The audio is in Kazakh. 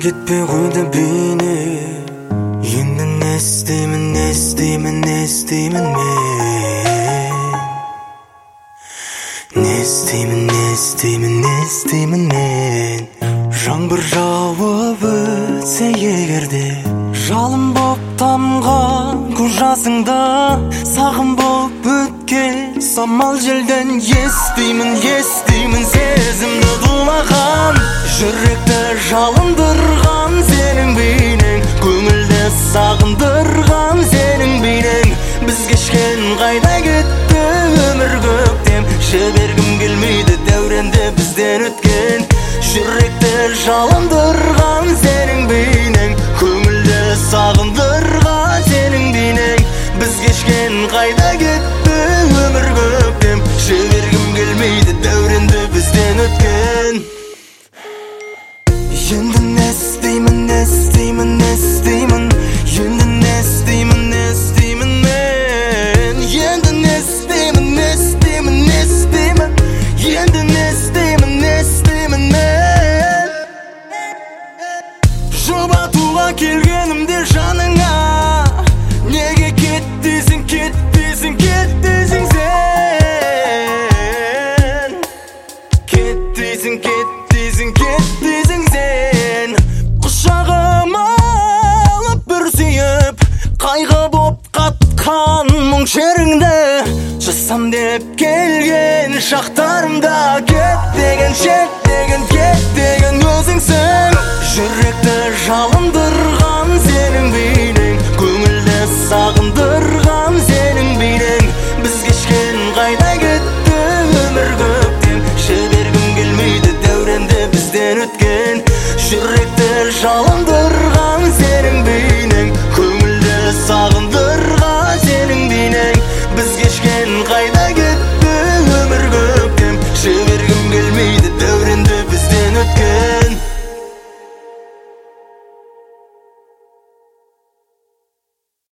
кетпей қойды бейне. Енді не істеймін мен? Не істеймін мен? Жаңбыр жауып өтсе егерде, жалын боп тамған көз жасыңда, сағым боп өткен самал желден естимін сезімді тулаған, жүректі жалындырған сенің бейнең, көңілді сағындырған сенің бейнең. Біз кешкен қайда кетті өмір көктем, жібергім келмейді дәуренде бізден өткен, жүректі жалындырған сенің бейнең, көңілді сағындырған сенің бейнең. Біз кешкен қайда кетті өмір көктем, жібергім келмейді дәуренде бізден өткен. Енді не істеймін мен? Енді не істеймін мен? Енді не істеймін мен? Жұбатуға келгенімде жаныңа, неге кеттейсің сен? Кеттейсің сен. Құшағыма алып бір сүйіп, қайғы боп қатқан мұң шеріңді жазсам деп келген шақтарымда, кет деген өзіңсің, жүректі жалындырған сенің бейнең, көңілді сағындырған сенің бейнең. Біз кешкен қайда кетті өмір көктем, жібергім келмейді дәуренде бізден өткен, жүректі жалындырған